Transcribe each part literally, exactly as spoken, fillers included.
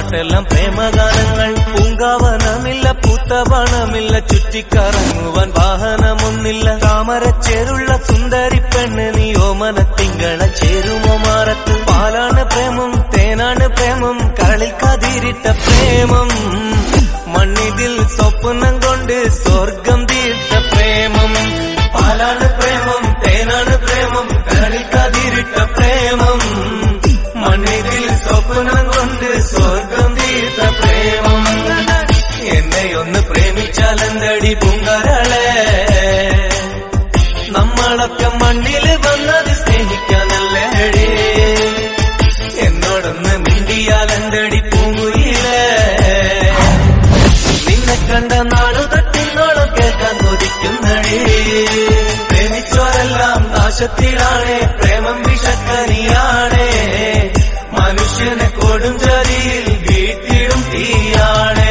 പാട്ടെല്ലാം പ്രേമഗാനങ്ങൾ. പൂങ്കാവനമില്ല, പൂത്തവണമില്ല, ചുറ്റിക്കറങ്ങുവാൻ വാഹനമൊന്നില്ല. താമരച്ചേരുള്ള സുന്ദരി പെണ്ണ് നീ ഓമന തിങ്കള ചേരുമോ മാറത്ത്. പാലാണ് പ്രേമം, തേനാണ് പ്രേമം, കരളിൽ കതിരിട്ട പ്രേമം. മണ്ണിതിൽ സ്വപ്നം കൊണ്ട് സ്വർഗം തീർത്ത പ്രേമം. പാലാണ് പ്രേമം, തേനാണ് പ്രേമം, കരളിൽ കതിരിട്ട പ്രേമം. മണ്ണിതിൽ സ്വപ്നം കൊണ്ട് സ്വർഗം തീർത്ത പ്രേമം. എന്നെ ഒന്ന് പ്രേമിച്ചാലെന്തടി പൂങ്കരളെ, നമ്മളൊക്കെ മണ്ണിൽ വന്നത് സ്നേഹിക്കാനല്ലേ. എന്നോടൊന്ന് മിണ്ടിയാലെന്തടി പൂങ്കുയിലേ, നിന്നെ കണ്ട നാളു തൊട്ടിന്നോളം കേൾക്കാൻ കൊതിക്കുന്നടി. പ്രേമിച്ചോരെല്ലാം നാശത്തിലാണേ, പ്രേമം വിഷക്കനിയാണേ. മനുഷ്യനെ കൊടും ചതിയിൽ വീട്ടിടും തീയാണേ.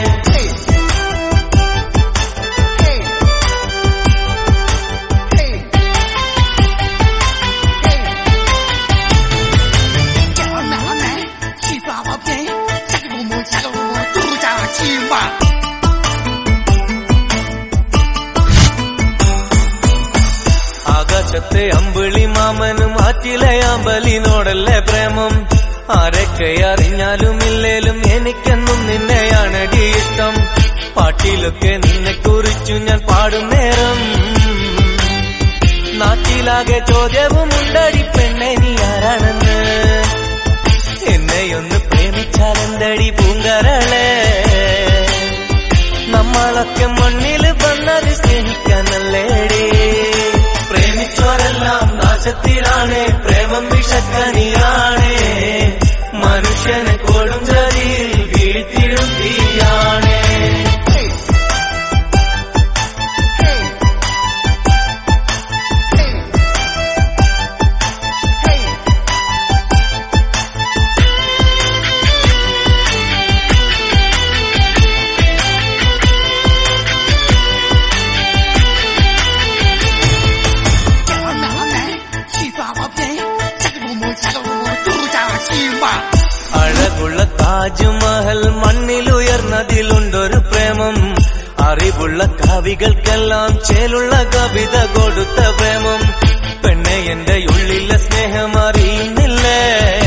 ആകാശത്തെ അമ്പിളി മാമനും ആറ്റിലെ അമ്പലിനോടല്ലേ പ്രേമം. ആരൊക്കെ അറിഞ്ഞാലും ഇല്ലേലും എനിക്കെന്നും നിന്നെയാണടി ഇഷ്ടം. പാട്ടിലൊക്കെ നിന്നെ കുറിച്ചു ഞാൻ പാടും നേരം നാട്ടിലാകെ ചോദ്യവും ഉണ്ടടി പെണ്ണെ നീ ആരാണെന്ന്. എന്നെയൊന്ന് പ്രേമിച്ചാലെന്തടി പൂങ്കരളെ, നമ്മളൊക്കെ മണ്ണിൽ വന്നത് സ്നേഹിക്കാനല്ലേടി. പ്രേമിച്ചോരെല്ലാം നാശത്തിലാണ്, പ്രേമം വിഷക്കനിയാണേ. മനുഷ്യനെ കൊടും ചതിയിൽ വീഴ്ത്തിടും തീയാണേ. അഴകുള്ള താജ്മഹൽ മണ്ണിലുയർന്നതിലുണ്ടൊരു പ്രേമം. അറിവുള്ള കവികൾക്കെല്ലാം ചേലുള്ള കവിത കൊടുത്ത പ്രേമം. പെണ്ണെ എന്റെ ഉള്ളിലെ സ്നേഹം അറിയുന്നില്ലേ,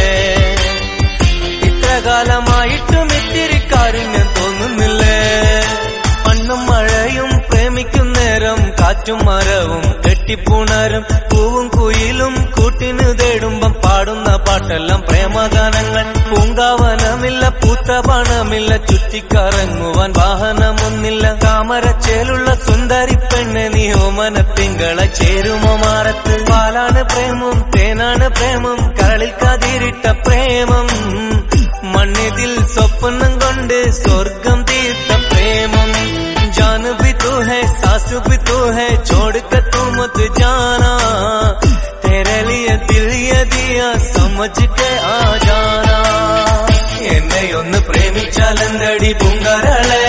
ഇത്ര കാലമായിട്ടും ഇത്തിരി കാരുണ്യം തോന്നുന്നില്ലേ. മണ്ണും മഴയും പ്രേമിക്കും നേരം, കാറ്റും മരവും കെട്ടിപ്പുണരും. പൂവും കുയിലും കൂട്ടിന് തേടുമ്പം പാടുന്ന പാട്ടെല്ലാം പ്രേമഗാനങ്ങൾ. പൂങ്കാവനമില്ല, പൂത്തപണമില്ല, ചുറ്റിക്കറങ്ങുവാൻ വാഹനമൊന്നില്ല. താമരച്ചേലുള്ള സുന്ദരി പെണ്ണ് നീ ഓമന തിങ്കള ചേരുമോ മാറത്ത്. പാലാണ് പ്രേമം, തേനാണ് പ്രേമം, കരളിൽ കതിരിട്ട പ്രേമം. മണ്ണിതിൽ സ്വപ്നം കൊണ്ട് സ്വർഗം തീർത്ത പ്രേമം. जान भी तू है, सास भी तू है, छोड़ कर तू मत जाना. तेरे लिए दिल ये दिया, समझ के आ जाना. എന്നെ ഒന്ന് പ്രേമിച്ചാലെന്തടി പൂങ്കരളെ,